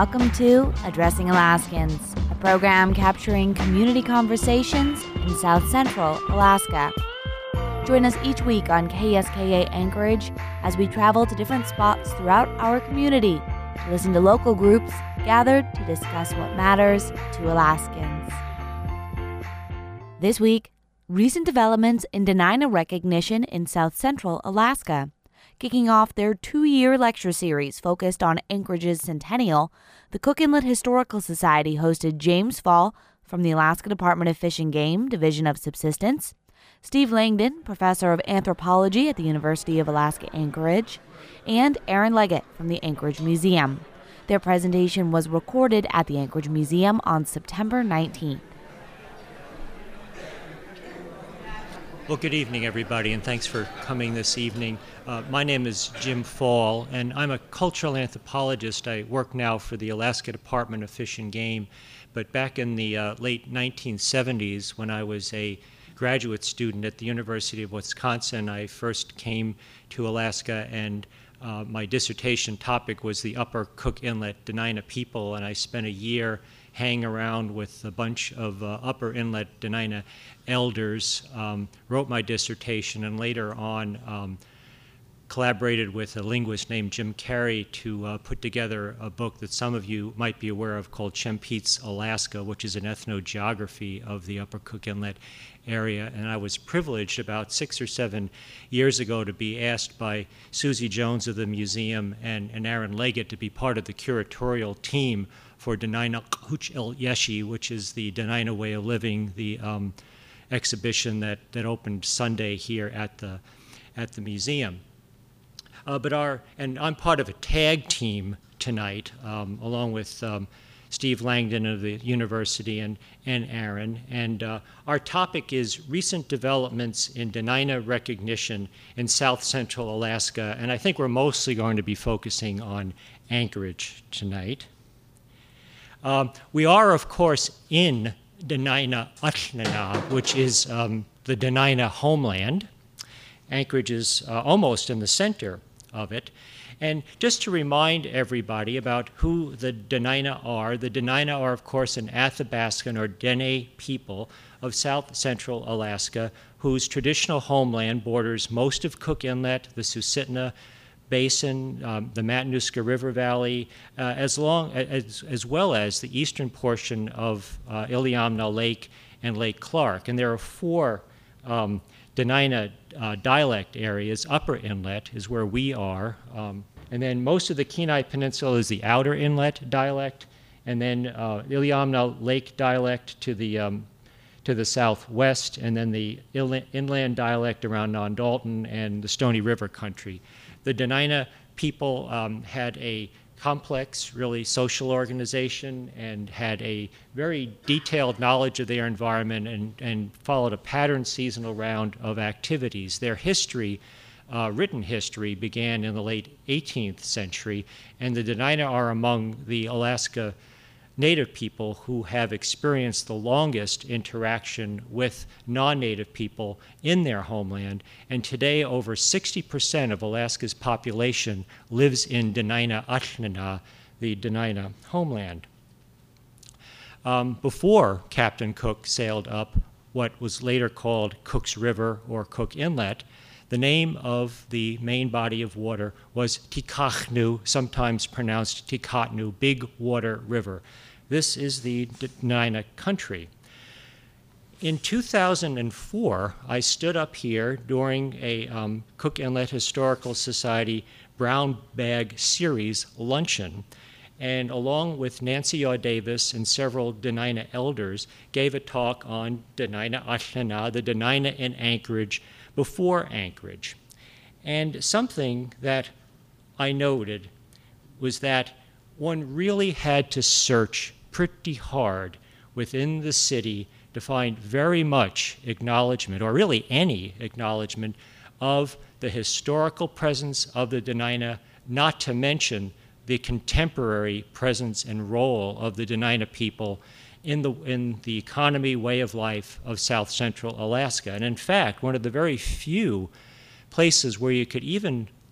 welcome to Addressing Alaskans, a program capturing community conversations in South Central Alaska. Join us each week on KSKA Anchorage as we travel to different spots throughout our community to listen to local groups gathered to discuss what matters to Alaskans. This week, recent developments in Dena'ina recognition in South Central Alaska. Kicking off their 2-year lecture series focused on Anchorage's centennial, the Cook Inlet Historical Society hosted James Fall from the Alaska Department of Fish and Game, Division of Subsistence, Steve Langdon, professor of anthropology at the University of Alaska Anchorage, and Aaron Leggett from the Anchorage Museum. Their presentation was recorded at the Anchorage Museum on September 19th. Well, good evening, everybody, and thanks for coming this evening. My name is Jim Fall, and I'm a cultural anthropologist. I work now for the Alaska Department of Fish and Game, but back in the late 1970s, when I was a graduate student at the University of Wisconsin, I first came to Alaska, and my dissertation topic was the Upper Cook Inlet Dena'ina people, and I spent a year hanging around with a bunch of Upper Inlet Dena'ina elders, wrote my dissertation, and later on collaborated with a linguist named Jim Carey to put together a book that some of you might be aware of called Chempeats, Alaska, which is an ethnogeography of the Upper Cook Inlet area. And I was privileged about 6 or 7 years ago to be asked by Susie Jones of the museum and Aaron Leggett to be part of the curatorial team for Dena'ina Huch El Yeshi, which is the Dena'ina Way of Living, the exhibition that opened Sunday here at the museum. And I'm part of a tag team tonight, along with Steve Langdon of the university and Aaron. And our topic is recent developments in Dena'ina recognition in South Central Alaska. And I think we're mostly going to be focusing on Anchorage tonight. We are, of course, in Dena'ina Ahtnana, which is the Dena'ina homeland. Anchorage is almost in the center of it. And just to remind everybody about who the Dena'ina are, of course, an Athabascan or Dene people of South Central Alaska, whose traditional homeland borders most of Cook Inlet, the Susitna Basin, the Matanuska River Valley, as well as the eastern portion of Iliamna Lake and Lake Clark. And there are 4 Dena'ina dialect areas. Upper Inlet is where we are. And then most of the Kenai Peninsula is the Outer Inlet dialect. And then Iliamna Lake dialect to the southwest. And then the inland dialect around Non-Dalton and the Stony River country. The Dena'ina people had a complex, really, social organization and had a very detailed knowledge of their environment and followed a patterned seasonal round of activities. Their history, written history, began in the late 18th century, and the Dena'ina are among the Alaska Native people who have experienced the longest interaction with non-Native people in their homeland, and today over 60% of Alaska's population lives in Dena'ina Ahtnana, the Dena'ina homeland. Before Captain Cook sailed up what was later called Cook's River or Cook Inlet, the name of the main body of water was Tikachnu, sometimes pronounced Tikatnu, Big Water River. This is the Dena'ina country. In 2004, I stood up here during a Cook Inlet Historical Society Brown Bag Series luncheon, and along with Nancy Yaw Davis and several Dena'ina elders, gave a talk on Dena'ina Ahtnana, the Dena'ina in Anchorage, before Anchorage. And something that I noted was that one really had to search pretty hard within the city to find very much acknowledgement, or really any acknowledgement, of the historical presence of the Dena'ina, not to mention the contemporary presence and role of the Dena'ina people in the economy, way of life of South Central Alaska. And in fact, one of the very few places where you could even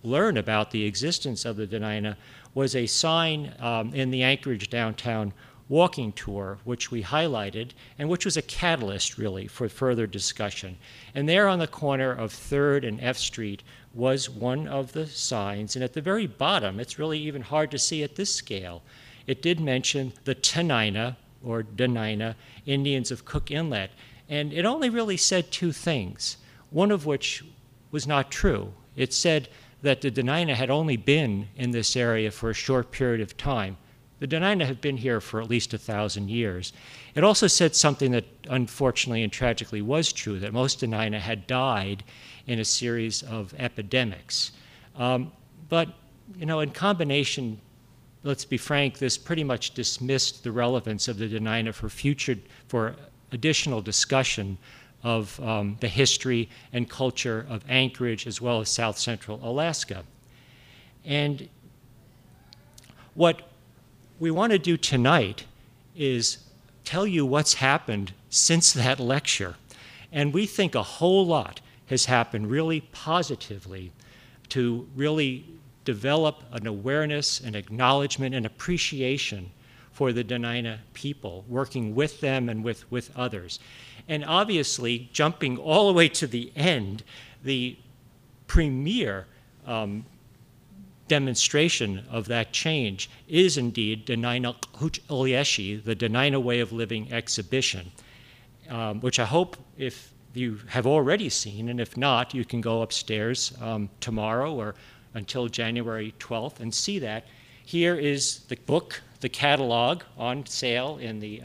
learn about the existence of the Dena'ina was a sign in the Anchorage downtown walking tour, which we highlighted, and which was a catalyst, really, for further discussion. And there on the corner of 3rd and F Street was one of the signs, and at the very bottom, it's really even hard to see at this scale, it did mention the Tenina, or Dena'ina, Indians of Cook Inlet. And it only really said two things, one of which was not true. It said that the Dena'ina had only been in this area for a short period of time. The Dena'ina had been here for at least 1,000 years. It also said something that unfortunately and tragically was true, that most Dena'ina had died in a series of epidemics. But, you know, in combination, let's be frank, this pretty much dismissed the relevance of the Dena'ina for additional discussion of the history and culture of Anchorage as well as South Central Alaska. And what we want to do tonight is tell you what's happened since that lecture. And we think a whole lot has happened really positively to really develop an awareness, an acknowledgement, and appreciation for the Dena'ina people, working with them and with others. And obviously, jumping all the way to the end, the premier demonstration of that change is indeed Dena'ina Huch-Ilyeshi, the Dena'ina Way of Living exhibition, which I hope if you have already seen, and if not, you can go upstairs tomorrow or until January 12th and see that. Here is the book, the catalog on sale in the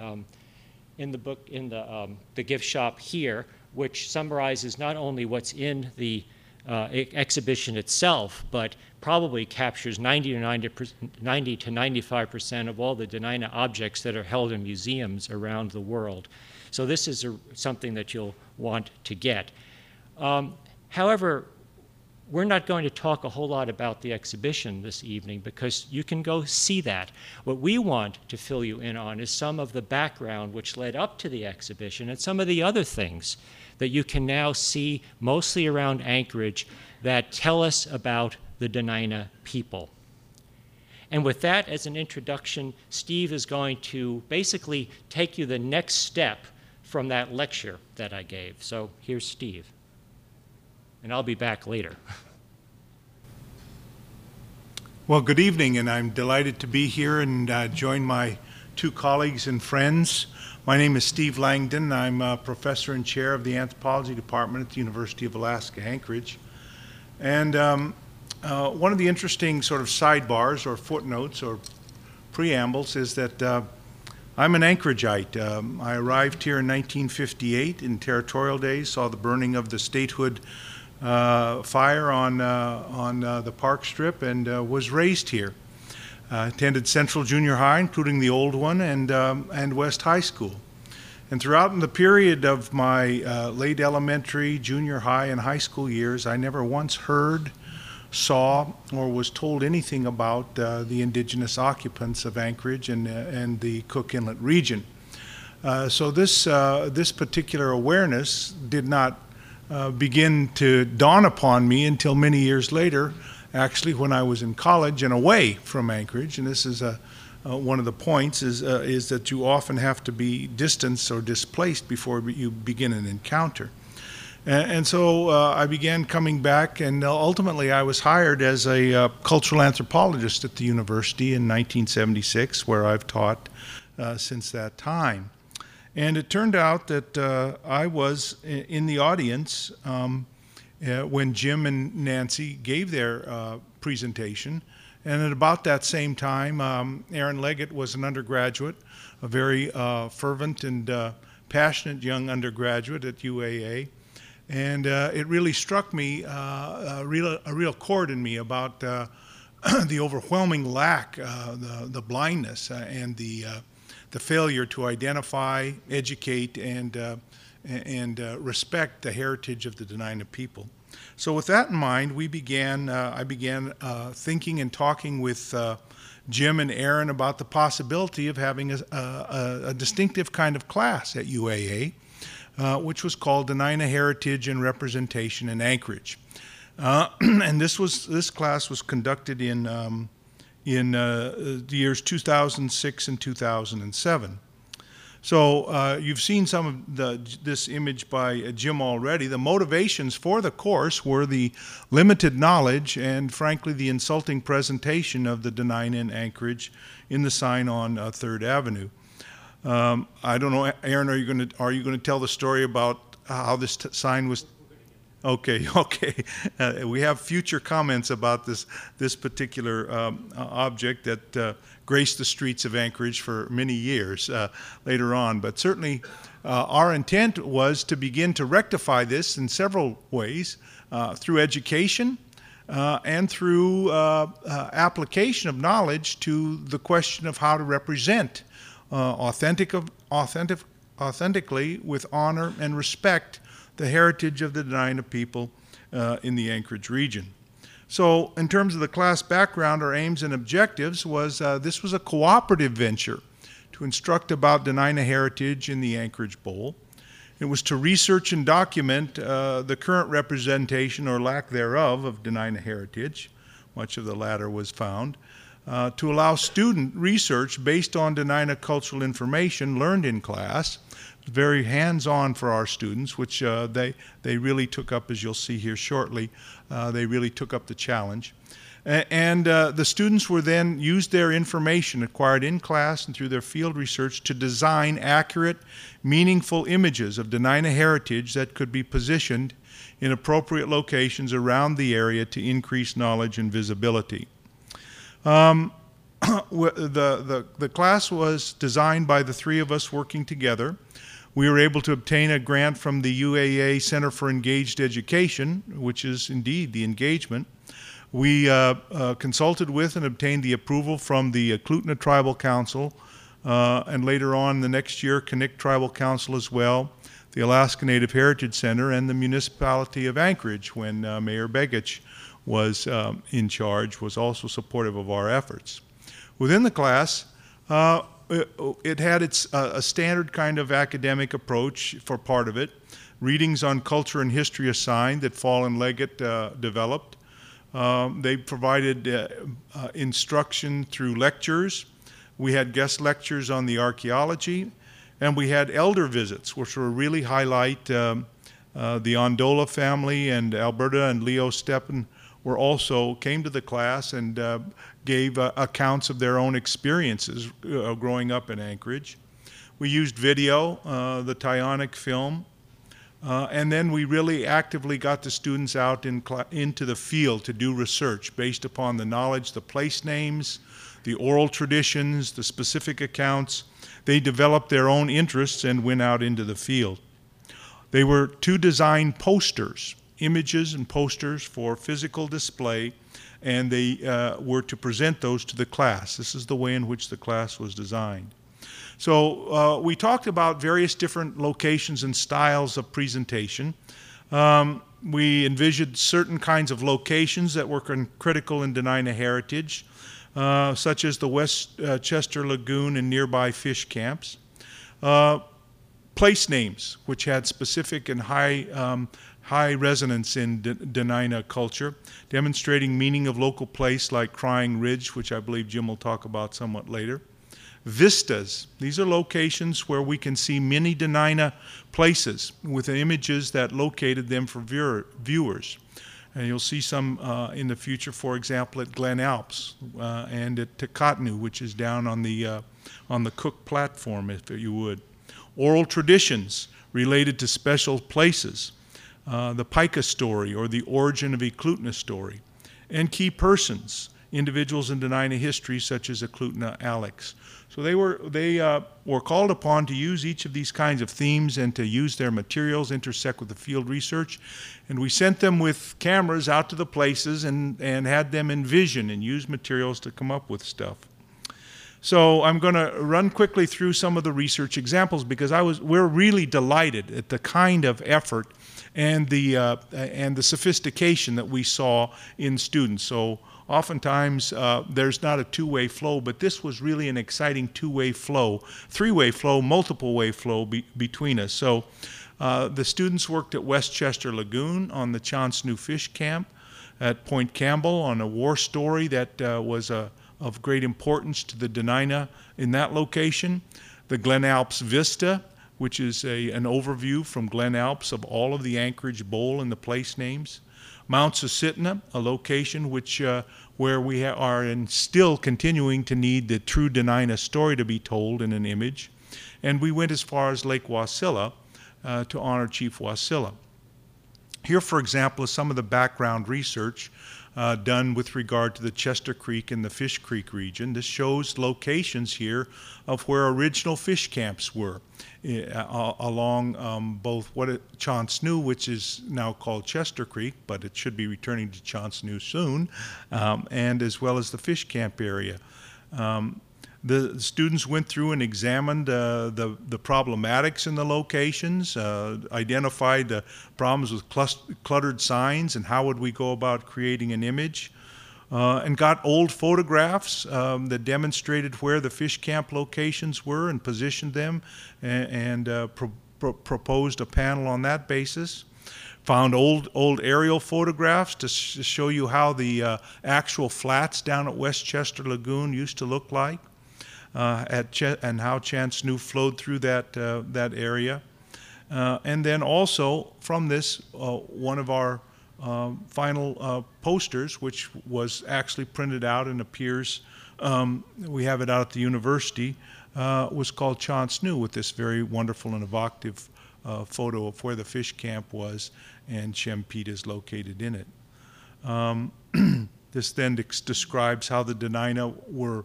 gift shop here, which summarizes not only what's in the exhibition itself, but probably captures 90 to 95% of all the Dena'ina objects that are held in museums around the world. So this is something that you'll want to get. However, we're not going to talk a whole lot about the exhibition this evening because you can go see that. What we want to fill you in on is some of the background which led up to the exhibition and some of the other things that you can now see mostly around Anchorage that tell us about the Dena'ina people. And with that as an introduction, Steve is going to basically take you the next step from that lecture that I gave. So here's Steve. And I'll be back later. Well, good evening, and I'm delighted to be here and join my two colleagues and friends. My name is Steve Langdon. I'm a professor and chair of the anthropology department at the University of Alaska, Anchorage. And one of the interesting sort of sidebars or footnotes or preambles is that I'm an Anchorageite. I arrived here in 1958 in territorial days, saw the burning of the statehood fire on the park strip, and was raised here. Attended Central Junior High, including the old one, and West High School. And throughout the period of my late elementary, junior high, and high school years, I never once heard, saw, or was told anything about the indigenous occupants of Anchorage and the Cook Inlet region. So this particular awareness did not begin to dawn upon me until many years later, actually when I was in college and away from Anchorage. And this is one of the points is that you often have to be distanced or displaced before you begin an encounter. And so I began coming back, and ultimately I was hired as a cultural anthropologist at the university in 1976, where I've taught since that time. And it turned out that I was in the audience when Jim and Nancy gave their presentation. And at about that same time, Aaron Leggett was an undergraduate, a very fervent and passionate young undergraduate at UAA. And it really struck me, a real chord in me about the overwhelming lack, the blindness, and the failure to identify, educate, and respect the heritage of the Dena'ina people. So with that in mind, I began thinking and talking with Jim and Aaron about the possibility of having a distinctive kind of class at UAA, which was called Dena'ina Heritage and Representation in Anchorage. And this class was conducted in the years 2006 and 2007. So you've seen some of this image by Jim already. The motivations for the course were the limited knowledge and, frankly, the insulting presentation of the Dena'ina in Anchorage in the sign on 3rd Avenue. I don't know, Aaron, are you going to tell the story about how this sign was? Okay. We have future comments about this particular object that graced the streets of Anchorage for many years later on. But certainly our intent was to begin to rectify this in several ways, through education and through application of knowledge to the question of how to represent authentically with honor and respect the heritage of the Dena'ina people in the Anchorage region. So in terms of the class background, our aims and objectives was this was a cooperative venture to instruct about Dena'ina heritage in the Anchorage Bowl. It was to research and document the current representation or lack thereof of Dena'ina heritage. Much of the latter was found. To allow student research based on Dena'ina cultural information learned in class. Very hands-on for our students, which they really took up, as you'll see here shortly. They really took up the challenge. And the students were then used their information acquired in class and through their field research to design accurate, meaningful images of Dena'ina heritage that could be positioned in appropriate locations around the area to increase knowledge and visibility. The class was designed by the three of us working together. We were able to obtain a grant from the UAA Center for Engaged Education, which is indeed the engagement. We consulted with and obtained the approval from the Eklutna Tribal Council, and later on the next year, Knik Tribal Council as well, the Alaska Native Heritage Center, and the municipality of Anchorage, when Mayor Begich was in charge, was also supportive of our efforts. Within the class, it had a standard kind of academic approach for part of it. Readings on culture and history assigned that Fall and Leggett developed. They provided instruction through lectures. We had guest lectures on the archaeology, and we had elder visits, which were really highlight. The Ondola family and Alberta and Leo Steppen came to the class and gave accounts of their own experiences growing up in Anchorage. We used video, the Tyonic film, and then we really actively got the students out into the field to do research based upon the knowledge, the place names, the oral traditions, the specific accounts. They developed their own interests and went out into the field. They were to design posters, images and posters for physical display, and they were to present those to the class. This is the way in which the class was designed. So we talked about various different locations and styles of presentation. We envisioned certain kinds of locations that were critical in Dena'ina heritage, such as the West Chester Lagoon and nearby fish camps. Place names, which had specific and high resonance in Dena'ina culture, demonstrating meaning of local place like Crying Ridge, which I believe Jim will talk about somewhat later. Vistas, these are locations where we can see many Dena'ina places with images that located them for viewers. And you'll see some in the future, for example, at Glen Alps and at Takatnu, which is down on the Cook platform, if you would. Oral traditions related to special places. The Pika story, or the origin of Eklutna story, and key persons, individuals in Dena'ina history such as Eklutna Alex. So they were called upon to use each of these kinds of themes and to use their materials, intersect with the field research, and we sent them with cameras out to the places and had them envision and use materials to come up with stuff. So I'm going to run quickly through some of the research examples because we're really delighted at the kind of effort and the sophistication that we saw in students. So oftentimes there's not a two-way flow, but this was really an exciting two-way flow, three-way flow, multiple-way flow between us. So the students worked at West Chester Lagoon on the Chance New Fish Camp. at Point Campbell on a war story that was of great importance to the Dena'ina in that location. The Glen Alps Vista, which is an overview from Glen Alps of all of the Anchorage Bowl and the place names. Mount Susitna, a location where we are and still continuing to need the true Dena'ina story to be told in an image. And we went as far as Lake Wasilla to honor Chief Wasilla. Here, for example, is some of the background research done with regard to the Chester Creek and the Fish Creek region. This shows locations here of where original fish camps were along both Chauncenoux, which is now called Chester Creek, but it should be returning to Chauncenoux soon, and as well as the fish camp area. The students went through and examined the problematics in the locations, identified the problems with cluttered signs and how would we go about creating an image, and got old photographs that demonstrated where the fish camp locations were and positioned them and proposed a panel on that basis. Found old aerial photographs to show you how the actual flats down at West Chester Lagoon used to look like. And how Chauncenoux flowed through that area. And then also from this, one of our final posters, which was actually printed out and appears, we have it out at the university, was called Chauncenoux, with this very wonderful and evocative photo of where the fish camp was and Chempete is located in it. This then describes how the Dena'ina were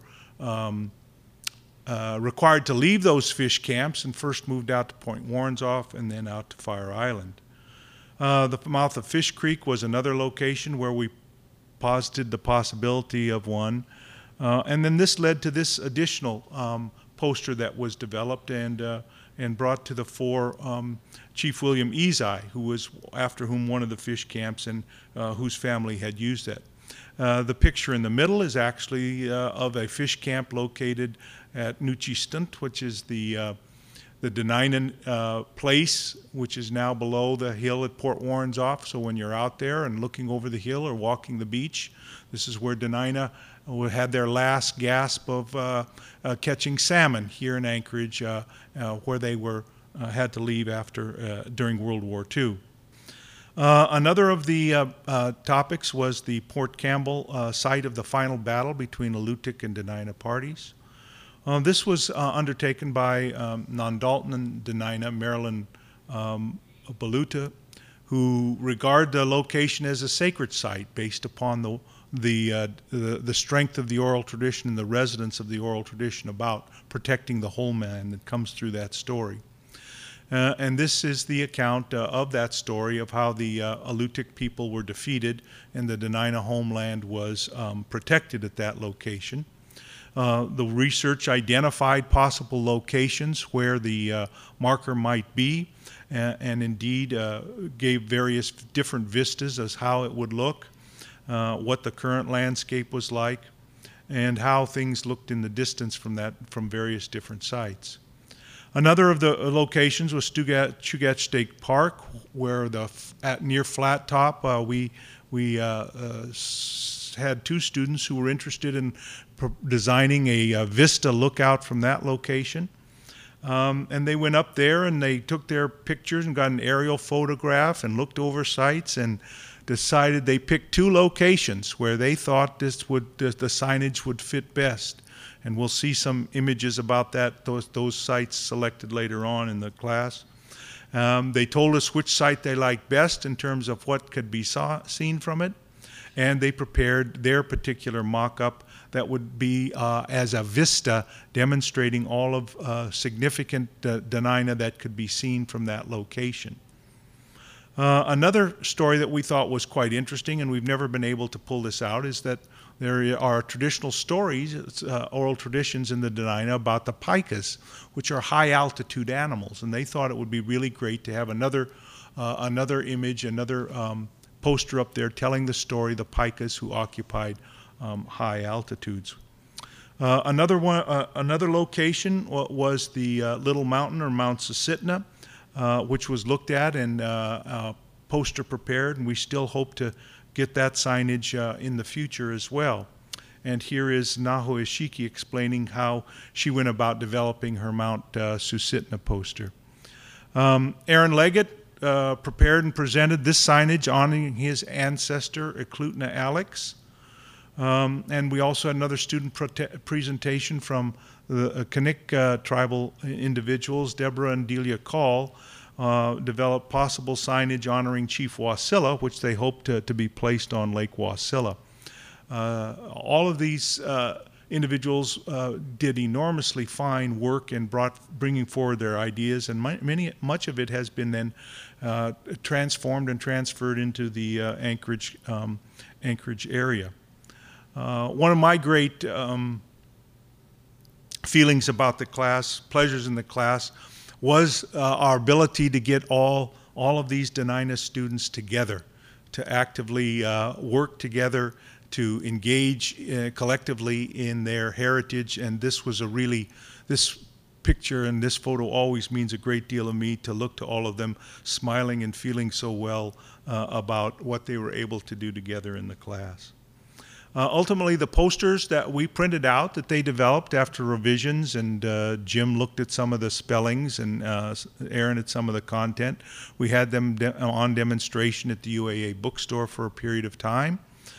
required to leave those fish camps and first moved out to Point Warrenzoff and then out to Fire Island. The mouth of Fish Creek was another location where we posited the possibility of one. And then this led to this additional poster that was developed and brought to the fore Chief William Ezai, who was after whom one of the fish camps and whose family had used it. The picture in the middle is actually of a fish camp located at Nuchistunt, which is the Dena'ina place, which is now below the hill at Port Warrenzoff. So when you're out there and looking over the hill or walking the beach, this is where Dena'ina had their last gasp of catching salmon here in Anchorage, where they had to leave during World War II. Another of the topics was the Port Campbell site of the final battle between Alutiiq and Dena'ina parties. This was undertaken by non-Dalton and Dena'ina, Marilyn Baluta, who regard the location as a sacred site based upon the strength of the oral tradition and the resonance of the oral tradition about protecting the whole man that comes through that story. And this is the account of that story of how the Alutiiq people were defeated and the Dena'ina homeland was protected at that location. The research identified possible locations where the marker might be and indeed gave various different vistas as how it would look, what the current landscape was like, and how things looked in the distance from various different sites. Another of the locations was Chugach State Park, where near Flat Top we had two students who were interested in designing a vista lookout from that location. And they went up there and they took their pictures and got an aerial photograph and looked over sites and decided they picked two locations where they thought the signage would fit best. And we'll see some images about those sites selected later on in the class. They told us which site they liked best in terms of what could be seen from it, and they prepared their particular mock-up that would be as a vista demonstrating all of significant Dena'ina that could be seen from that location. Another story that we thought was quite interesting, and we've never been able to pull this out, is that there are traditional stories, oral traditions in the Dena'ina about the pikas, which are high-altitude animals, and they thought it would be really great to have another image, another poster up there telling the story, the pikas who occupied high altitudes. Another location was the Little Mountain, or Mount Susitna, which was looked at and poster prepared, and we still hope to get that signage in the future as well. And here is Naho Ishiki explaining how she went about developing her Mount Susitna poster. Aaron Leggett prepared and presented this signage honoring his ancestor, Eklutna Alex. And we also had another student presentation from the Kanik tribal individuals. Deborah and Delia Call developed possible signage honoring Chief Wasilla, which they hope to be placed on Lake Wasilla. All of these individuals did enormously fine work and bringing forward their ideas, and much of it has been then transformed and transferred into the Anchorage area. One of my great feelings about the class, pleasures in the class, was our ability to get all of these Dena'ina students together, to actively work together, to engage collectively in their heritage. And this was this picture and this photo always means a great deal to me, to look to all of them smiling and feeling so well about what they were able to do together in the class. Ultimately, the posters that we printed out that they developed after revisions, and Jim looked at some of the spellings and Aaron at some of the content. We had them on demonstration at the UAA bookstore for a period of time.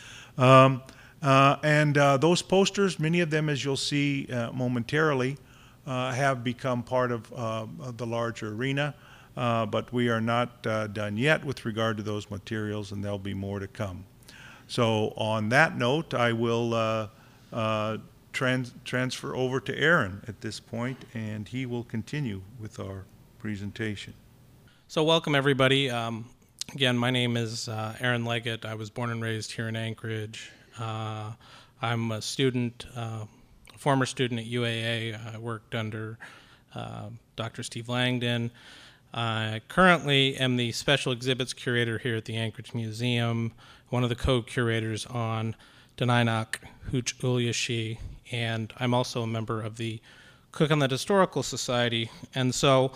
Those posters, many of them, as you'll see momentarily, have become part of the larger arena, but we are not done yet with regard to those materials, and there'll be more to come. So on that note, I will transfer over to Aaron at this point, and he will continue with our presentation. So welcome, everybody. Again, my name is Aaron Leggett. I was born and raised here in Anchorage. I'm a student, a former student at UAA. I worked under Dr. Steve Langdon. I currently am the special exhibits curator here at the Anchorage Museum, one of the co-curators on Dena'ina Hooch Ulyashi, and I'm also a member of the Cook-Inlet Historical Society. And so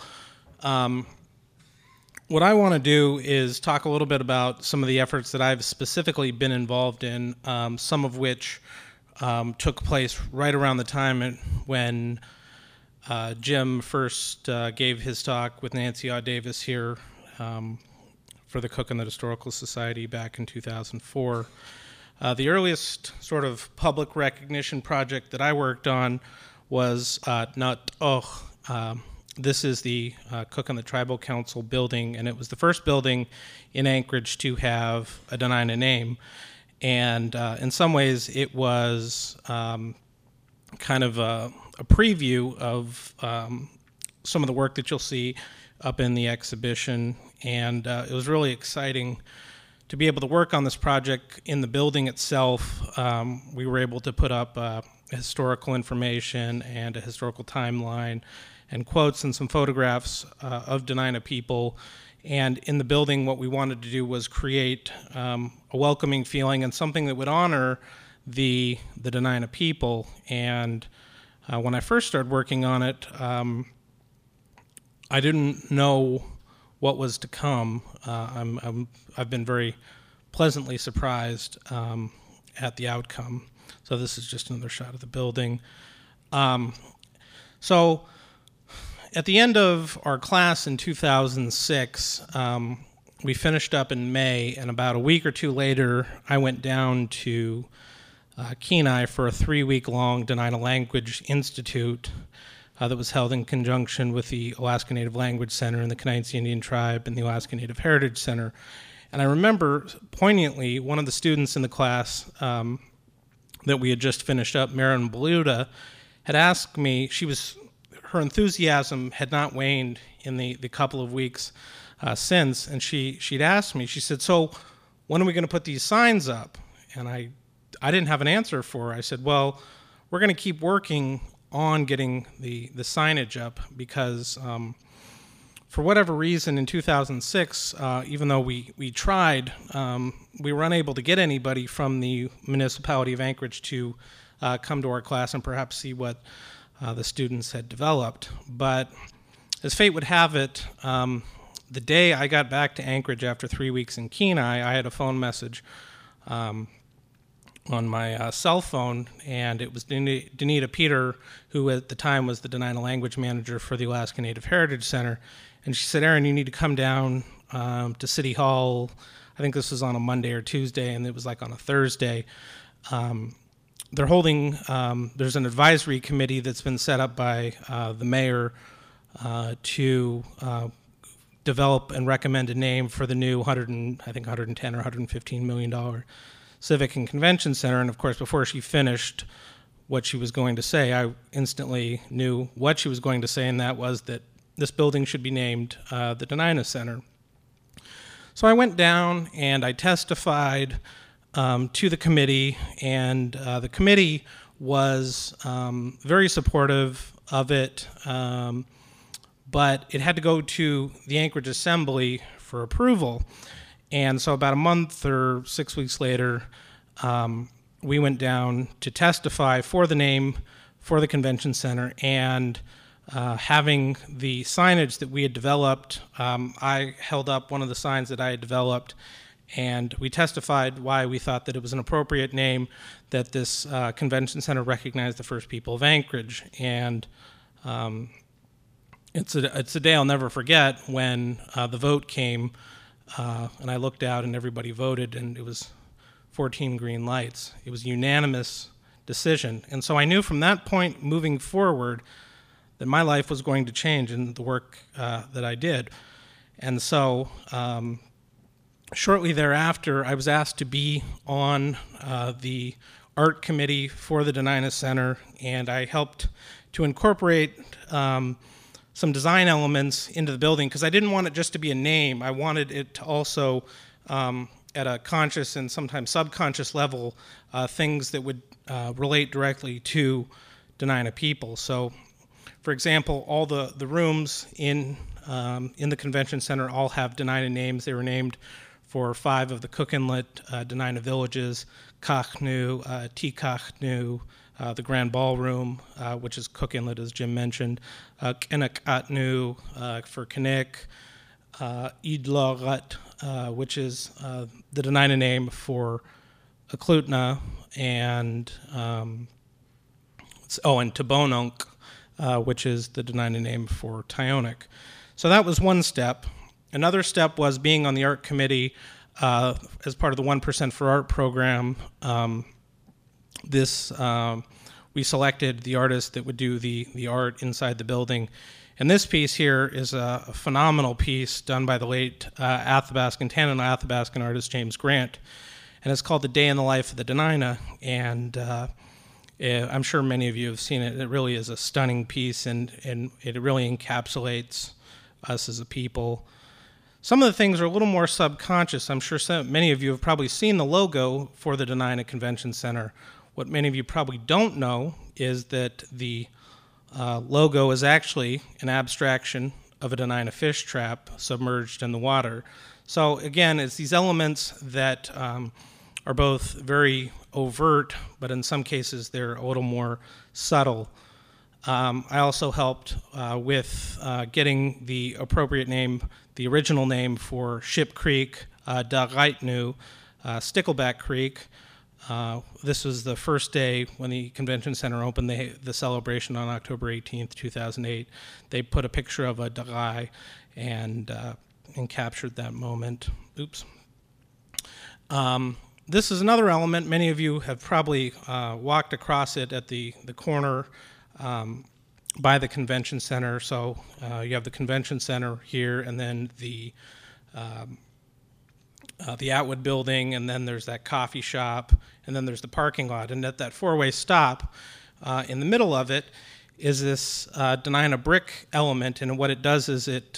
what I want to do is talk a little bit about some of the efforts that I've specifically been involved in, some of which took place right around the time when Jim first gave his talk with Nancy Aud Davis here for the Cook-Inlet Historical Society back in 2004. The earliest sort of public recognition project that I worked on was this is the Cook-Inlet Tribal Council building, and it was the first building in Anchorage to have a Dena'ina name. And in some ways, it was kind of a preview of some of the work that you'll see up in the exhibition. And it was really exciting to be able to work on this project in the building itself. We were able to put up historical information and a historical timeline and quotes and some photographs of Dena'ina people. And in the building, what we wanted to do was create a welcoming feeling and something that would honor the Dena'ina people. And when I first started working on it, I didn't know what was to come. I've been very pleasantly surprised at the outcome. So this is just another shot of the building. So at the end of our class in 2006, we finished up in May, and about a week or two later, I went down to Kenai for a 3-week-long Dena'ina Language Institute that was held in conjunction with the Alaska Native Language Center and the Canarsie Indian Tribe and the Alaska Native Heritage Center. And I remember poignantly one of the students in the class that we had just finished up, Marin Beluda, had asked me, her enthusiasm had not waned in the couple of weeks since, and she'd asked me, she said, so when are we going to put these signs up? And I didn't have an answer for her. I said, well, we're going to keep working on getting the signage up because for whatever reason in 2006, even though we tried, we were unable to get anybody from the municipality of Anchorage to come to our class and perhaps see what the students had developed. But as fate would have it, the day I got back to Anchorage after 3 weeks in Kenai, I had a phone message on my cell phone, and it was Danita Peter, who at the time was the Dena'ina language manager for the Alaska Native Heritage Center. And she said, Aaron, you need to come down to City Hall. I think this was on a Monday or Tuesday, and it was like on a Thursday. They're holding, there's an advisory committee that's been set up by the mayor to develop and recommend a name for the new $110 or $115 million Civic and Convention Center. And of course, before she finished what she was going to say, I instantly knew what she was going to say, and that was that this building should be named the Dena'ina Center. So I went down and I testified to the committee, and the committee was very supportive of it, but it had to go to the Anchorage Assembly for approval. And so about a month or 6 weeks later, we went down to testify for the name for the convention center, and having the signage that we had developed, I held up one of the signs that I had developed, and we testified why we thought that it was an appropriate name, that this convention center recognized the first people of Anchorage. And it's a day I'll never forget when the vote came, and I looked out and everybody voted, and it was 14 green lights. It was a unanimous decision. And so I knew from that point moving forward that my life was going to change in the work that I did. And so shortly thereafter, I was asked to be on the art committee for the Dena'ina Center, and I helped to incorporate some design elements into the building, because I didn't want it just to be a name. I wanted it to also, at a conscious and sometimes subconscious level, things that would relate directly to Dena'ina people. So, for example, all the rooms in the convention center all have Dena'ina names. They were named for 5 of the Cook Inlet Dena'ina villages: Kachnu, Tikachnu, the Grand Ballroom, which is Cook Inlet, as Jim mentioned, Kinakatnu for Kinnick, Idlarat, which is the Dena'ina name for Eklutna, and Tabonunk, which is the Dena'ina name for Tyonek. So that was one step. Another step was being on the art committee as part of the 1% for Art program. We selected the artist that would do the art inside the building. And this piece here is a phenomenal piece done by the late Athabascan, Tanana Athabascan artist James Grant. And it's called The Day in the Life of the Dena'ina. And I'm sure many of you have seen it. It really is a stunning piece, and it really encapsulates us as a people. Some of the things are a little more subconscious. I'm sure many of you have probably seen the logo for the Dena'ina Convention Center. What many of you probably don't know is that the logo is actually an abstraction of a Dena'ina fish trap submerged in the water. So again, it's these elements that are both very overt, but in some cases they're a little more subtle. I also helped with getting the appropriate name, the original name for Ship Creek, Dagaitnu, Stickleback Creek. This was the first day when the convention center opened, the celebration on October 18th, 2008. They put a picture of a dagai and captured that moment. Oops. This is another element. Many of you have probably walked across it at the corner by the convention center. So you have the convention center here, and then the Atwood building, and then there's that coffee shop, and then there's the parking lot. And at that four-way stop, in the middle of it is this Dena'ina brick element, and what it does is it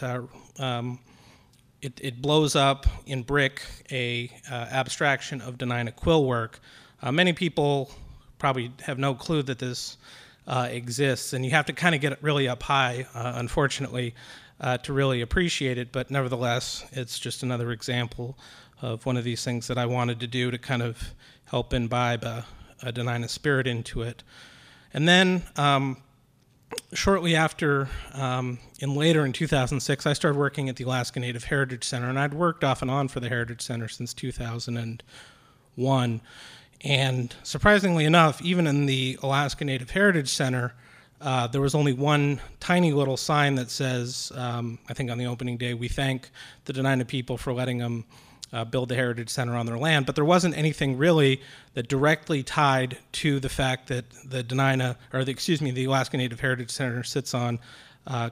blows up in brick a abstraction of Dena'ina quill work. Many people probably have no clue that this exists, and you have to kind of get it really up high, unfortunately, to really appreciate it, but nevertheless, it's just another example of one of these things that I wanted to do to kind of help imbibe a Dena'ina spirit into it. And then shortly after, later in 2006, I started working at the Alaska Native Heritage Center, and I'd worked off and on for the Heritage Center since 2001. 1901. And surprisingly enough, even in the Alaska Native Heritage Center, there was only one tiny little sign that says, I think on the opening day, we thank the Dena'ina people for letting them build the Heritage Center on their land. But there wasn't anything really that directly tied to the fact that the Dena'ina, or the Alaska Native Heritage Center sits on the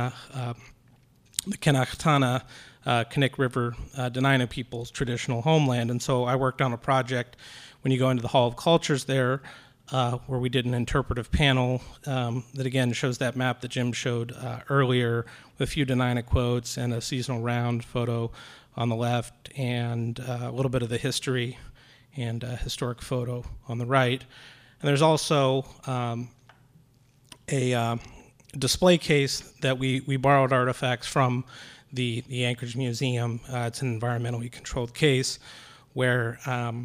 Kennechtana Knik River Dena'ina people's traditional homeland. And so I worked on a project when you go into the Hall of Cultures there, where we did an interpretive panel that again shows that map that Jim showed earlier with a few Dena'ina quotes and a seasonal round photo on the left and a little bit of the history and a historic photo on the right. And there's also a display case that we borrowed artifacts from the Anchorage Museum. It's an environmentally controlled case where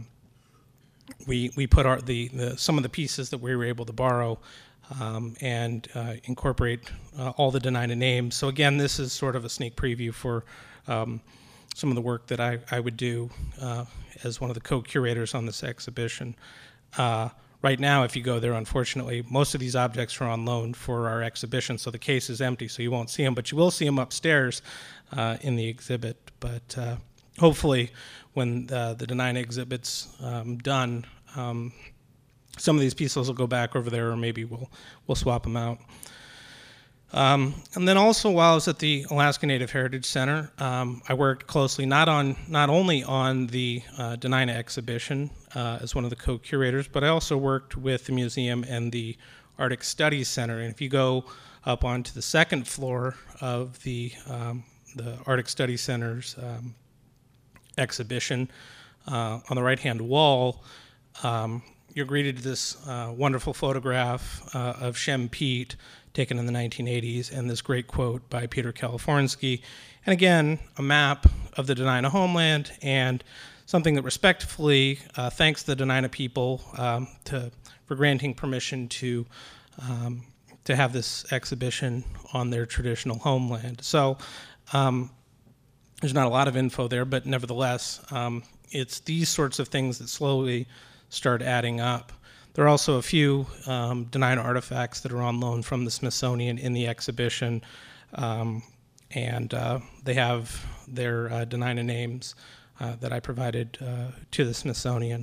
we put some of the pieces that we were able to borrow and incorporate all the Dena'ina names. So again, this is sort of a sneak preview for some of the work that I would do as one of the co-curators on this exhibition. Right now, if you go there, unfortunately, most of these objects are on loan for our exhibition, so the case is empty, so you won't see them, but you will see them upstairs in the exhibit. But hopefully, when the Dena'ina exhibit's done, some of these pieces will go back over there, or maybe we'll swap them out. And then also, while I was at the Alaska Native Heritage Center, I worked closely not only on the Dena'ina exhibition as one of the co-curators, but I also worked with the museum and the Arctic Studies Center. And if you go up onto the second floor of the Arctic Studies Center's exhibition, on the right-hand wall, you're greeted to this wonderful photograph of Shem Peet taken in the 1980s, and this great quote by Peter Kalifornsky. And again, a map of the Dena'ina homeland, and something that respectfully thanks the Dena'ina people for granting permission to have this exhibition on their traditional homeland. So there's not a lot of info there, but nevertheless, it's these sorts of things that slowly start adding up. There are also a few Dena'ina artifacts that are on loan from the Smithsonian in the exhibition, and they have their Dena'ina names that I provided to the Smithsonian.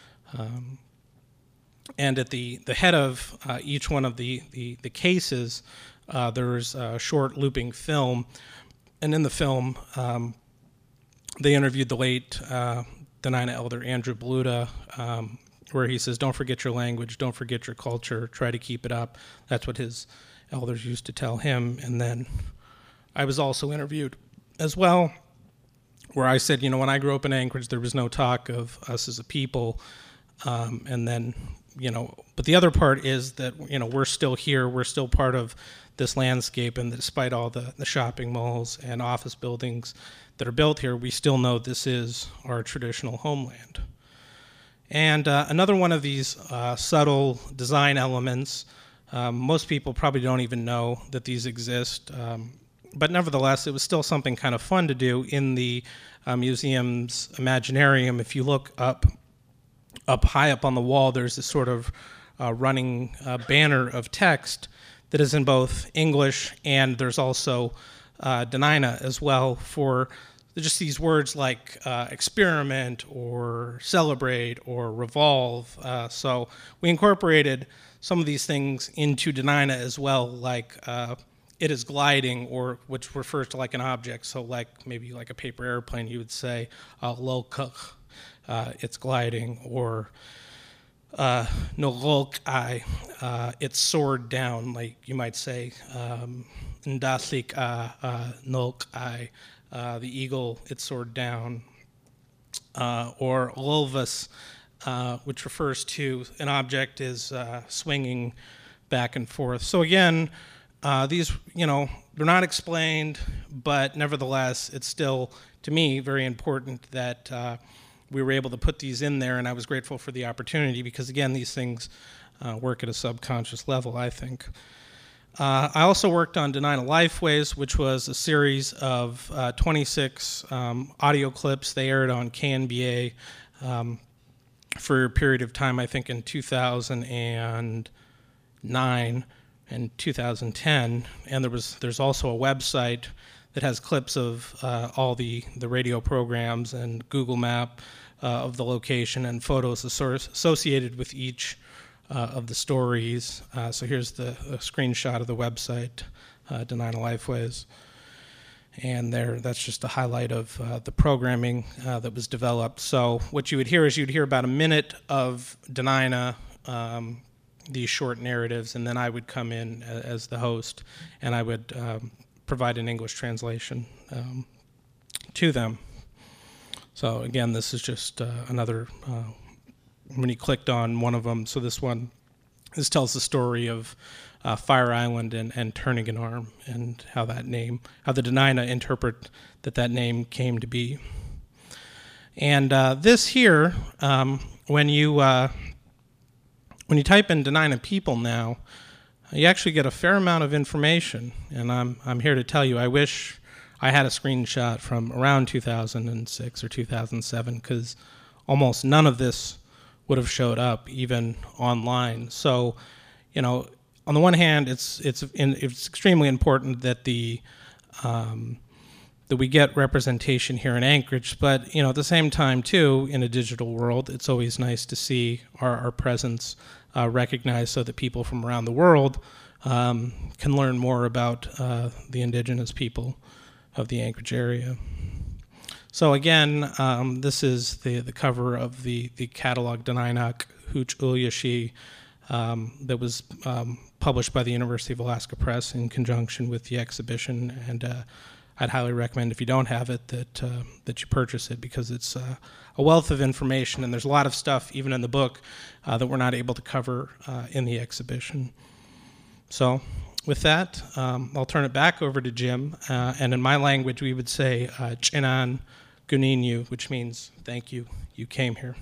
And at the head of each one of the cases, there's a short looping film, and in the film, they interviewed the late Dena'ina elder Andrew Beluda, where he says, "Don't forget your language, don't forget your culture, try to keep it up." That's what his elders used to tell him. And then I was also interviewed as well, where I said, when I grew up in Anchorage, there was no talk of us as a people. And then, but the other part is that, we're still here, we're still part of this landscape, and despite all the shopping malls and office buildings that are built here, we still know this is our traditional homeland. And another one of these subtle design elements, most people probably don't even know that these exist, but nevertheless, it was still something kind of fun to do in the museum's Imaginarium. If you look up high up on the wall, there's this sort of running banner of text that is in both English, and there's also Dena'ina as well, for just these words like experiment or celebrate or revolve. So we incorporated some of these things into Dena'ina as well, like it is gliding, or which refers to like an object. So like maybe like a paper airplane, you would say lolkuk, it's gliding, or nolok-ai, it's soared down, like you might say ndaslik nolk-ai, the eagle, it soared down, or lolvus, which refers to an object is swinging back and forth. So again, these, they're not explained, but nevertheless, it's still, to me, very important that we were able to put these in there, and I was grateful for the opportunity because, again, these things work at a subconscious level, I think. I also worked on Dena'ina Lifeways, which was a series of 26 audio clips. They aired on KNBA for a period of time, I think in 2009 and 2010, and there's also a website that has clips of all the radio programs and Google Map of the location and photos associated with each of the stories. So here's a screenshot of the website, Denina Lifeways. And that's just a highlight of the programming that was developed. So what you would hear is you'd hear about a minute of Denina, these short narratives, and then I would come in as the host, and I would provide an English translation to them. So again, this is just another, when you clicked on one of them, so this tells the story of Fire Island and Turning an Arm, and how the Denina interpret that name came to be. And this here, when you type in Denina people now, you actually get a fair amount of information, and I'm here to tell you, I wish I had a screenshot from around 2006 or 2007, because almost none of this would have showed up even online. So, on the one hand, it's extremely important that that we get representation here in Anchorage, but at the same time too, in a digital world, it's always nice to see our presence recognized, so that people from around the world can learn more about the indigenous people of the Anchorage area. So again, this is the cover of the catalog Denainak Hooch Ulyashi that was published by the University of Alaska Press in conjunction with the exhibition, and I'd highly recommend, if you don't have it, that you purchase it, because it's a wealth of information, and there's a lot of stuff even in the book that we're not able to cover in the exhibition. So with that, I'll turn it back over to Jim, and in my language we would say Chinan Guninyu, which means thank you, you came here.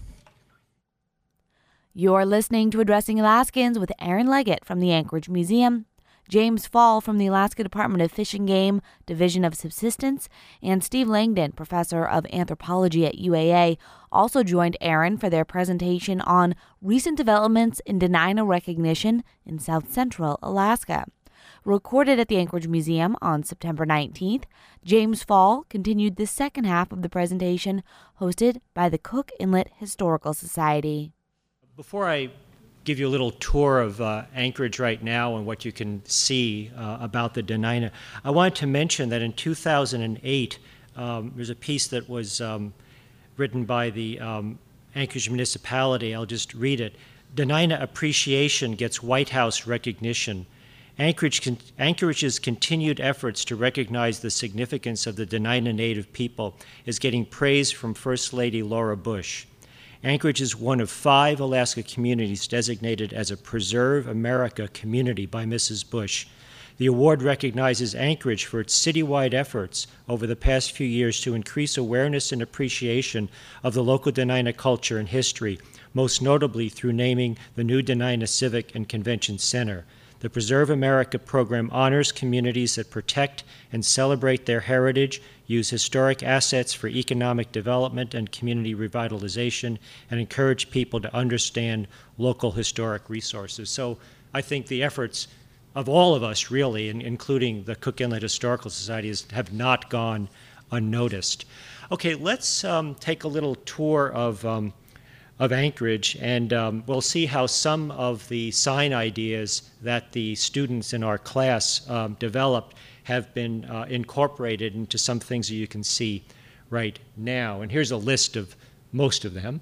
You're listening to Addressing Alaskans with Aaron Leggett from the Anchorage Museum, James Fall from the Alaska Department of Fish and Game, Division of Subsistence, and Steve Langdon, Professor of Anthropology at UAA, also joined Aaron for their presentation on recent developments in Denina recognition in South Central Alaska. Recorded at the Anchorage Museum on September 19th, James Fall continued the second half of the presentation, hosted by the Cook Inlet Historical Society. Before I give you a little tour of Anchorage right now and what you can see about the Denina, I wanted to mention that in 2008, there's a piece that was written by the Anchorage municipality. I'll just read it. Denina appreciation gets White House recognition. Anchorage's continued efforts to recognize the significance of the Denina Native people is getting praise from First Lady Laura Bush. Anchorage is one of 5 Alaska communities designated as a Preserve America community by Mrs. Bush. The award recognizes Anchorage for its citywide efforts over the past few years to increase awareness and appreciation of the local Denina culture and history, most notably through naming the new Denina Civic and Convention Center. The Preserve America program honors communities that protect and celebrate their heritage, use historic assets for economic development and community revitalization, and encourage people to understand local historic resources. So I think the efforts of all of us, really, including the Cook Inlet Historical Society, have not gone unnoticed. Okay, let's take a little tour of Anchorage, and we'll see how some of the sign ideas that the students in our class developed have been incorporated into some things that you can see right now. And here's a list of most of them.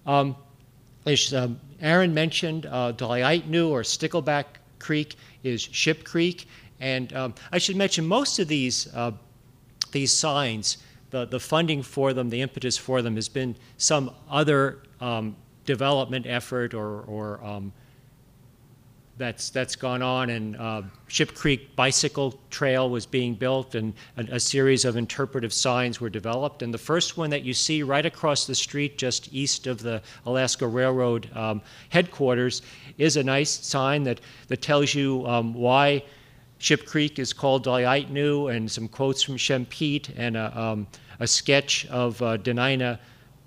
As Aaron mentioned, Daliaitnu or Stickleback Creek is Ship Creek, and I should mention most of these signs, the funding for them, the impetus for them has been some other development effort or that's gone on, and Ship Creek Bicycle Trail was being built, and a series of interpretive signs were developed. And the first one that you see right across the street just east of the Alaska Railroad headquarters is a nice sign that tells you why Ship Creek is called Daliaitnu, and some quotes from Shempete, and a sketch of Denina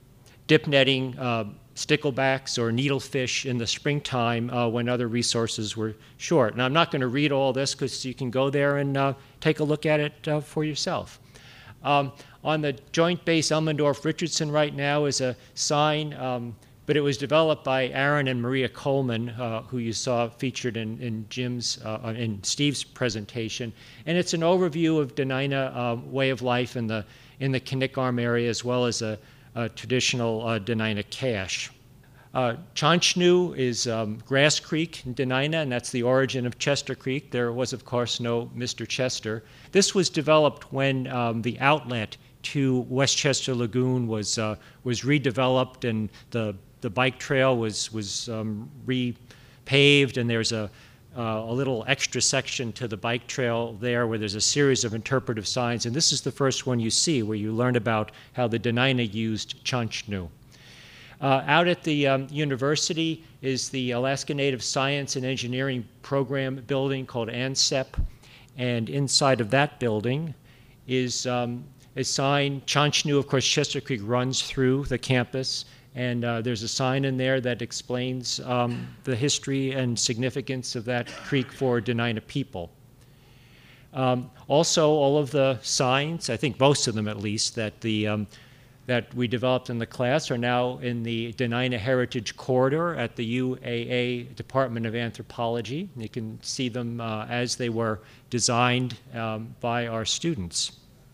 dip netting sticklebacks or needlefish in the springtime when other resources were short. Now, I'm not going to read all this because you can go there and take a look at it for yourself. On the Joint Base Elmendorf-Richardson right now is a sign, but it was developed by Aaron and Maria Coleman, who you saw featured in Steve's presentation. And it's an overview of Dena'ina way of life in the Knik-Arm area, as well as a traditional Dena'ina cache. Chanchnu is Grass Creek in Dena'ina, and that's the origin of Chester Creek. There was, of course, no Mr. Chester. This was developed when the outlet to Westchester Lagoon was redeveloped, and the bike trail was repaved, and there's a little extra section to the bike trail there where there's a series of interpretive signs, and this is the first one you see where you learn about how the Dena'ina used Chanchnu. Out at the university is the Alaska Native Science and Engineering Program building called ANSEP, and inside of that building is a sign. Chanchnu, of course, Chester Creek runs through the campus, and there's a sign in there that explains the history and significance of that creek for Dena'ina people. Also, all of the signs, I think most of them at least, that we developed in the class are now in the Dena'ina Heritage Corridor at the UAA Department of Anthropology. You can see them as they were designed by our students.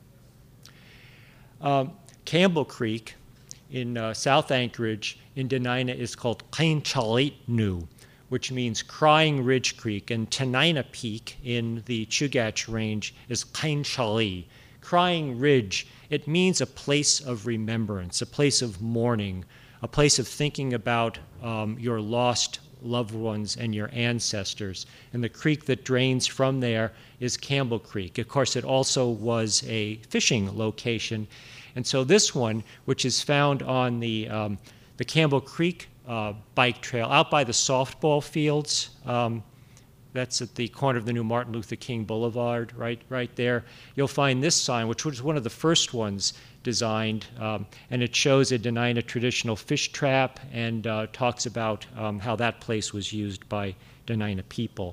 Campbell Creek in South Anchorage in Dena'ina is called Kainchalitnu, which means Crying Ridge Creek, and Tenina Peak in the Chugach Range is Kainchali. Crying Ridge, it means a place of remembrance, a place of mourning, a place of thinking about your lost loved ones and your ancestors. And the creek that drains from there is Campbell Creek. Of course, it also was a fishing location. And so this one, which is found on the Campbell Creek bike trail out by the softball fields, that's at the corner of the new Martin Luther King Boulevard, right there. You'll find this sign, which was one of the first ones designed, and it shows a Dena'ina traditional fish trap and talks about how that place was used by Dena'ina people.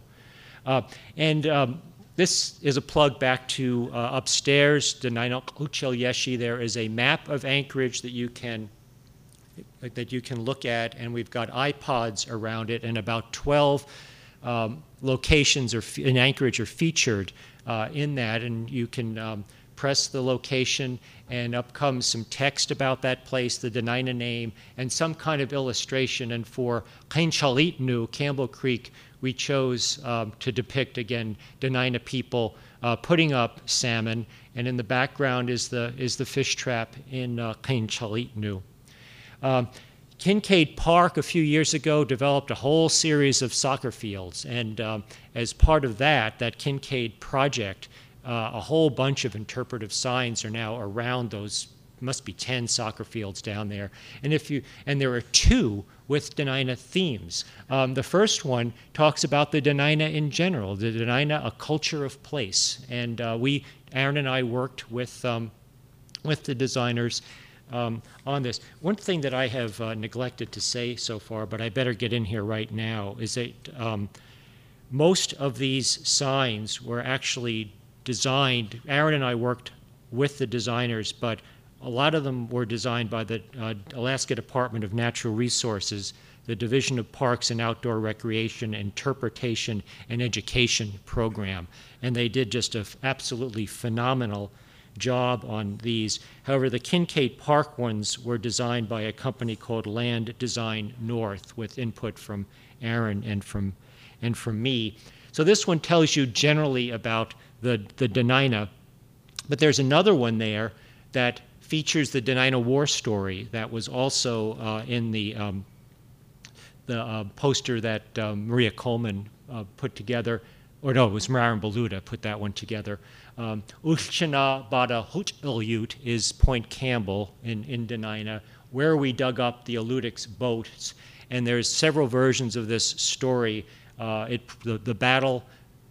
This is a plug back to upstairs, Dena'ina Uchel Yeshi. There is a map of Anchorage that you can look at, and we've got iPods around it, and about 12 locations in Anchorage are featured in that, and you can press the location, and up comes some text about that place, the Dena'ina name, and some kind of illustration. And for Kainchalitnu, Campbell Creek, we chose to depict, again, Dena'ina people putting up salmon, and in the background is the fish trap in Kainchalitnu. Kincaid Park a few years ago developed a whole series of soccer fields, and as part of that Kincaid project, a whole bunch of interpretive signs are now around those, must be 10 soccer fields down there. And there are 2 with Dena'ina themes. The first one talks about the Dena'ina in general, the Dena'ina, a culture of place. And Aaron and I worked with the designers on this. One thing that I have neglected to say so far, but I better get in here right now, is that most of these signs were actually designed. Aaron and I worked with the designers, but a lot of them were designed by the Alaska Department of Natural Resources, the Division of Parks and Outdoor Recreation, Interpretation, and Education program. And they did just an absolutely phenomenal job on these. However, the Kincaid Park ones were designed by a company called Land Design North with input from Aaron and from me. So this one tells you generally about the Dena'ina, but there's another one there that features the Dena'ina war story that was also in the poster that Maria Coleman put together. Or no, it was Mararan Baluta put that one together. Ushchana Bada Hut is Point Campbell in Dena'ina, where we dug up the Alutics boats. And there's several versions of this story. The battle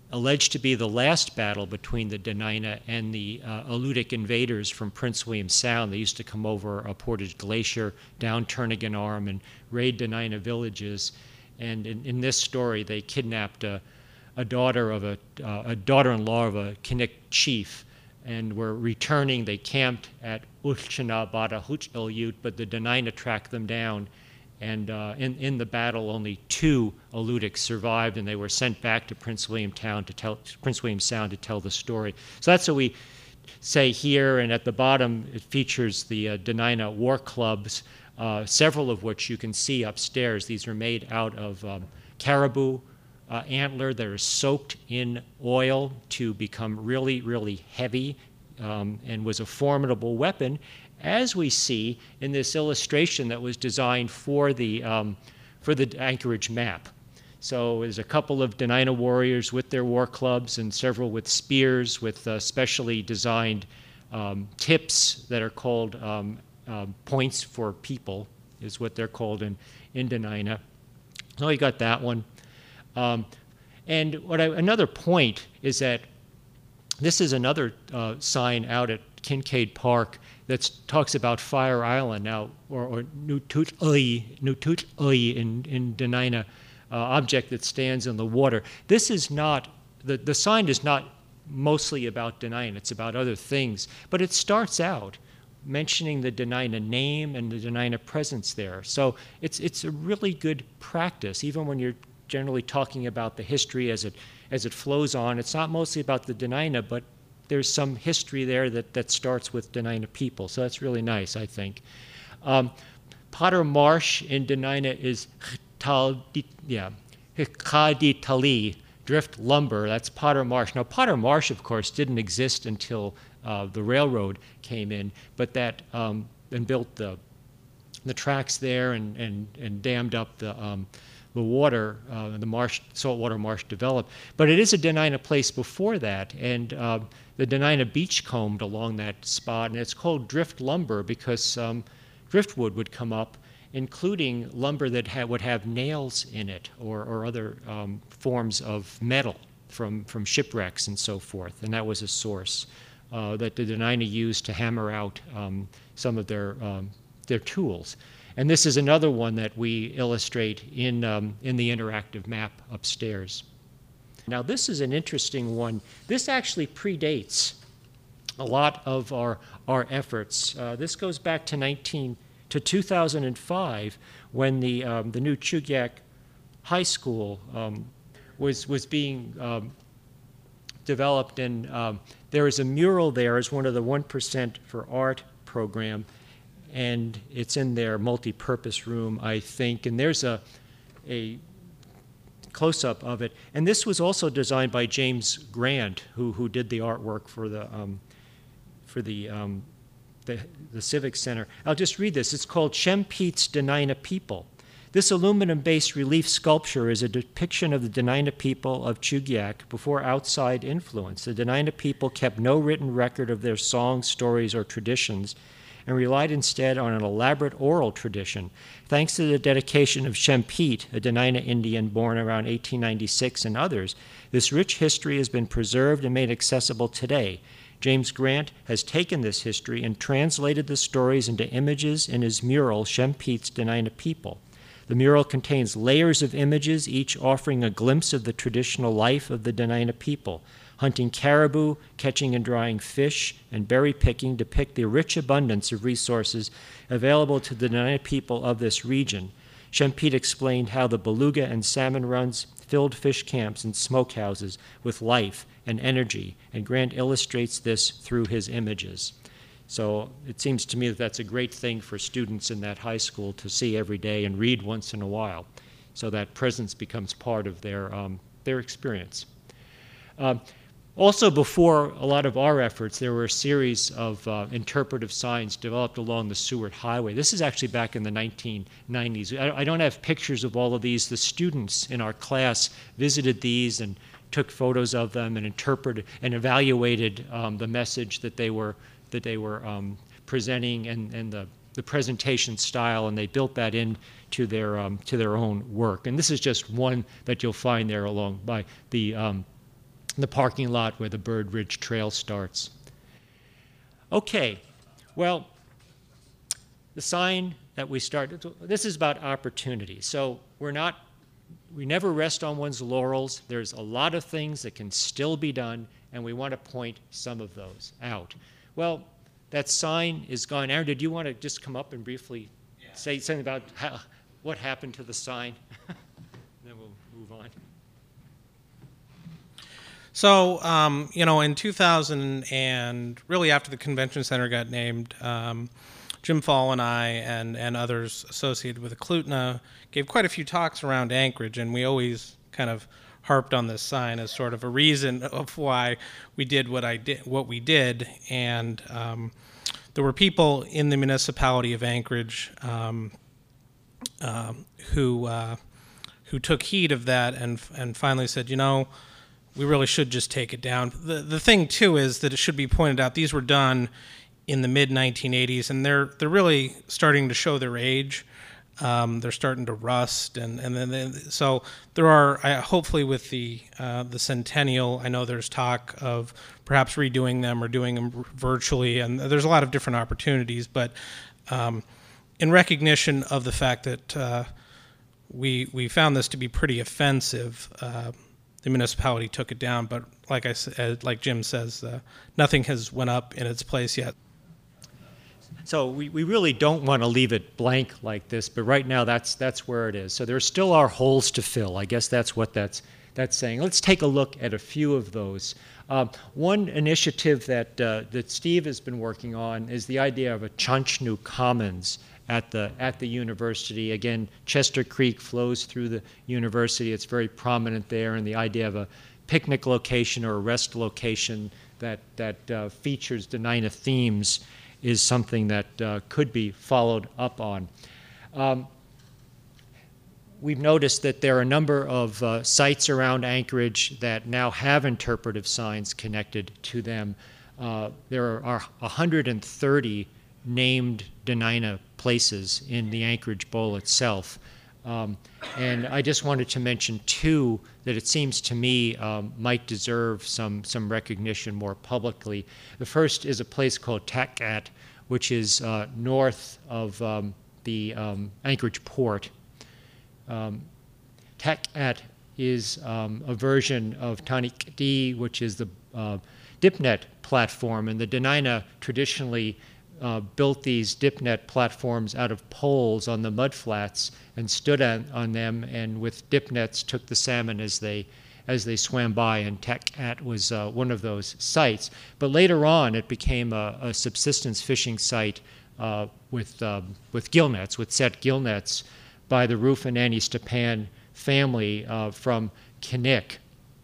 alleged to be the last battle between the Dena'ina and the Alutiiq invaders from Prince William Sound. They used to come over Portage Glacier, down Turnagain Arm, and raid Dena'ina villages. And in this story, they kidnapped a daughter-in-law of a Kinnick chief, and were returning. They camped at Uchina Bada Huch'Ilyut, but the Dena'ina tracked them down. And in the battle, only 2 Alutiiq survived, and they were sent back to Prince William Sound to tell the story. So that's what we say here. And at the bottom, it features the Dena'ina war clubs, several of which you can see upstairs. These are made out of caribou antler that are soaked in oil to become really, really heavy, and was a formidable weapon, as we see in this illustration that was designed for the Anchorage map. So there's a couple of Dena'ina warriors with their war clubs and several with spears with specially designed tips that are called points for people, is what they're called in Dena'ina. So you got that one. And another point is that this is another sign out at Kincaid Park that talks about Fire Island now, or Nutut'li in Dena'ina, object that stands in the water. This is not, the sign is not mostly about Dena'ina, it's about other things, but it starts out mentioning the Dena'ina name and the Dena'ina presence there. So it's a really good practice, even when you're generally talking about the history as it flows on. It's not mostly about the Dena'ina, but there's some history there that starts with Dena'ina people. So that's really nice, I think. Potter Marsh in Dena'ina is Hikaditali, drift lumber. That's Potter Marsh. Now, Potter Marsh, of course, didn't exist until the railroad came in, but that and built the tracks there and dammed up the water, the marsh, saltwater marsh developed. But it is a Dena'ina place before that, and the Dena'ina beachcombed along that spot, and it's called drift lumber because driftwood would come up, including lumber that would have nails in it or other forms of metal from shipwrecks and so forth, and that was a source that the Dena'ina used to hammer out some of their tools. And this is another one that we illustrate in the interactive map upstairs. Now, this is an interesting one. This actually predates a lot of our efforts. This goes back to 2005, when the new Chugiak High School was being developed, and there is a mural there as one of the 1% for Art program, and it's in their multi-purpose room, I think, and there's a close-up of it. And this was also designed by James Grant, who did the artwork for the Civic Center. I'll just read this. It's called Shempete's Dena'ina People. This aluminum-based relief sculpture is a depiction of the Dena'ina people of Chugiak before outside influence. The Dena'ina people kept no written record of their songs, stories, or traditions, and relied instead on an elaborate oral tradition. Thanks to the dedication of Shempete, a Dena'ina Indian born around 1896, and others, this rich history has been preserved and made accessible today. James Grant has taken this history and translated the stories into images in his mural, Shempete's Dena'ina People. The mural contains layers of images, each offering a glimpse of the traditional life of the Dena'ina people. Hunting caribou, catching and drying fish, and berry picking depict the rich abundance of resources available to the Dena'ina people of this region. Shempete explained how the beluga and salmon runs filled fish camps and smokehouses with life and energy, and Grant illustrates this through his images. So it seems to me that that's a great thing for students in that high school to see every day and read once in a while, so that presence becomes part of their experience. Also, before a lot of our efforts, there were a series of interpretive signs developed along the Seward Highway. This is actually back in the 1990s. I don't have pictures of all of these. The students in our class visited these and took photos of them and interpreted and evaluated the message that they were presenting and the presentation style, and they built that into their own work. And this is just one that you'll find there along by the the parking lot where the Bird Ridge Trail starts. Okay, well, the sign that we started, this is about opportunity. So we never rest on one's laurels. There's a lot of things that can still be done, and we want to point some of those out. Well, that sign is gone. Aaron, did you want to just come up and briefly say something about what happened to the sign? Then we'll move on. So, in 2000 and really after the convention center got named, Jim Fall and I and others associated with Eklutna gave quite a few talks around Anchorage, and we always kind of harped on this sign as sort of a reason of why we did what we did. And there were people in the municipality of Anchorage who took heed of that and finally said, we really should just take it down. The thing too is that it should be pointed out these were done in the mid-1980s, and they're really starting to show their age. They're starting to rust, so there are hopefully with the centennial. I know there's talk of perhaps redoing them or doing them virtually, and there's a lot of different opportunities. But in recognition of the fact that we found this to be pretty offensive, the municipality took it down. But like Jim says, nothing has went up in its place yet. So we really don't want to leave it blank like this, but right now that's where it is. So there still are holes to fill. I guess that's what that's saying. Let's take a look at a few of those. One initiative that Steve has been working on is the idea of a Chanchnu Commons at the university. Again, Chester Creek flows through the university. It's very prominent there, and the idea of a picnic location or a rest location that features Dena'ina themes is something that could be followed up on. We've noticed that there are a number of sites around Anchorage that now have interpretive signs connected to them. There are 130 named Dena'ina places in the Anchorage Bowl itself. And I just wanted to mention two that it seems to me might deserve some recognition more publicly. The first is a place called Takat, which is north of the Anchorage port. Takat is a version of Tanikdi, which is the DipNet platform, and the Dena'ina traditionally built these DipNet platforms out of poles on the mudflats and stood on them, and with DipNets took the salmon as they swam by, and Takat was one of those sites. But later on, it became a subsistence fishing site with gill nets, with set gill nets by the Ruth and Annie Stepan family from Kinnick.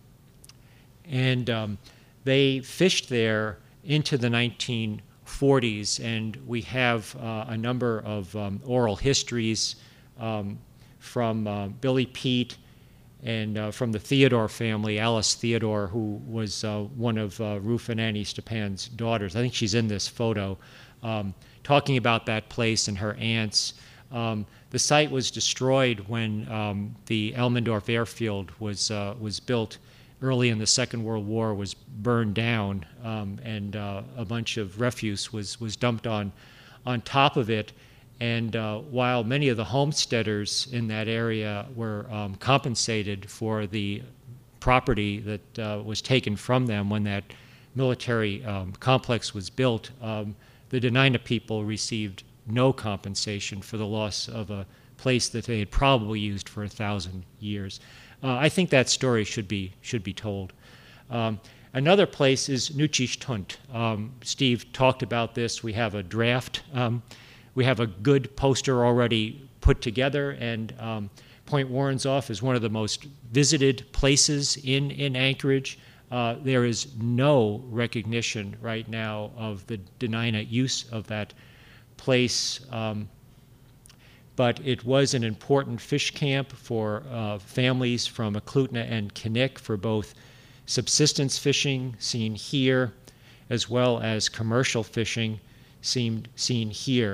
And they fished there into the 1940s, and we have a number of oral histories from Billy Pete and from the Theodore family, Alice Theodore, who was one of Ruth and Annie Stepan's daughters. I think she's in this photo, talking about that place and her aunts. The site was destroyed when the Elmendorf airfield was built early in the Second World War, was burned down, and a bunch of refuse was dumped on top of it. And while many of the homesteaders in that area were compensated for the property that was taken from them when that military complex was built, the Dena'ina people received no compensation for the loss of a place that they had probably used for 1,000 years. I think that story should be told. Another place is Nuchishtunt. Steve talked about this. We have a draft. We have a good poster already put together, and Point Warrenzoff is one of the most visited places in Anchorage. There is no recognition right now of the Dena'ina use of that place, but it was an important fish camp for families from Eklutna and Kinnick for both subsistence fishing, seen here, as well as commercial fishing, seen here.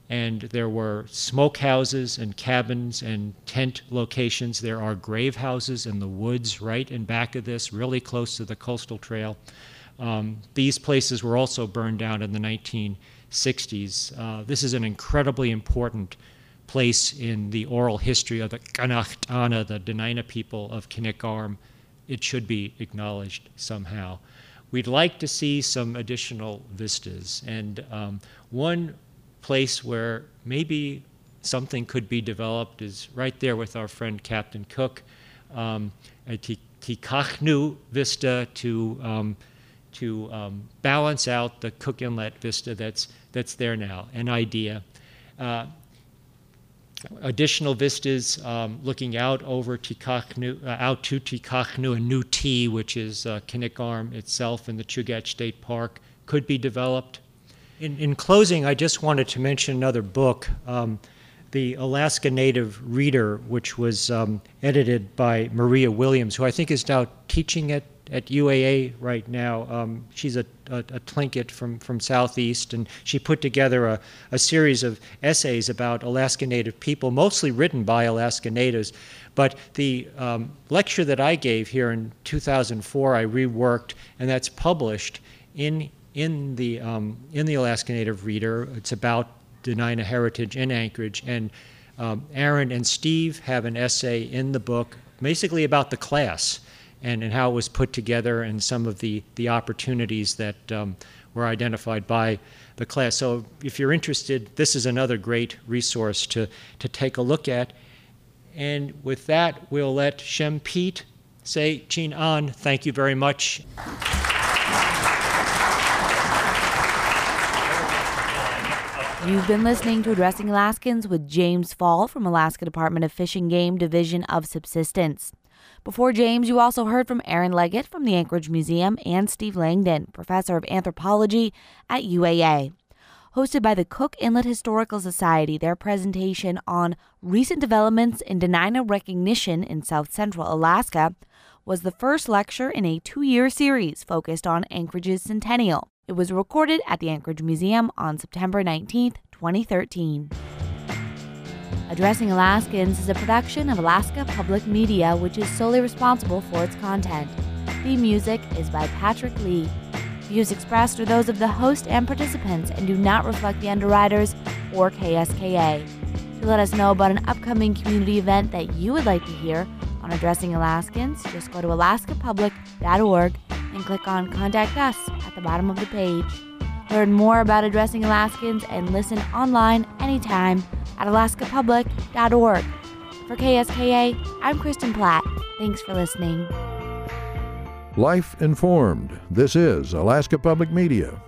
and there were smokehouses and cabins and tent locations. There are grave houses in the woods right in back of this, really close to the coastal trail. These places were also burned down in the 1960s. This is an incredibly important place in the oral history of the Kanachtana, the Dena'ina people of Knik-Arm. It should be acknowledged somehow. We'd like to see some additional vistas, and one place where maybe something could be developed is right there with our friend Captain Cook, a Tikachnu vista to balance out the Cook Inlet vista that's there now, an idea. Additional vistas looking out over Tikachnu, out to Tikachnu and New T, which is Knik-Arm itself in the Chugach State Park, could be developed. In closing, I just wanted to mention another book, The Alaska Native Reader, which was edited by Maria Williams, who I think is now teaching at UAA right now. She's a Tlingit from Southeast, and she put together a series of essays about Alaska Native people, mostly written by Alaska Natives. But the lecture that I gave here in 2004, I reworked, and that's published in the Alaska Native Reader. It's about Dena'ina heritage in Anchorage, and Aaron and Steve have an essay in the book basically about the class and how it was put together and some of the opportunities that were identified by the class. So if you're interested, this is another great resource to take a look at. And with that, we'll let Shem Pete say Chin An. Thank you very much. You've been listening to Addressing Alaskans with James Fall from Alaska Department of Fish and Game Division of Subsistence. Before James, you also heard from Aaron Leggett from the Anchorage Museum and Steve Langdon, professor of anthropology at UAA. Hosted by the Cook Inlet Historical Society, their presentation on recent developments in Dena'ina recognition in South Central Alaska was the first lecture in a 2-year series focused on Anchorage's centennial. It was recorded at the Anchorage Museum on September 19, 2013. Addressing Alaskans is a production of Alaska Public Media, which is solely responsible for its content. Theme music is by Patrick Lee. Views expressed are those of the host and participants and do not reflect the underwriters or KSKA. To let us know about an upcoming community event that you would like to hear on Addressing Alaskans, just go to alaskapublic.org and click on Contact Us at the bottom of the page. Learn more about Addressing Alaskans and listen online anytime at alaskapublic.org. For KSKA, I'm Kristen Platt. Thanks for listening. Life Informed. This is Alaska Public Media.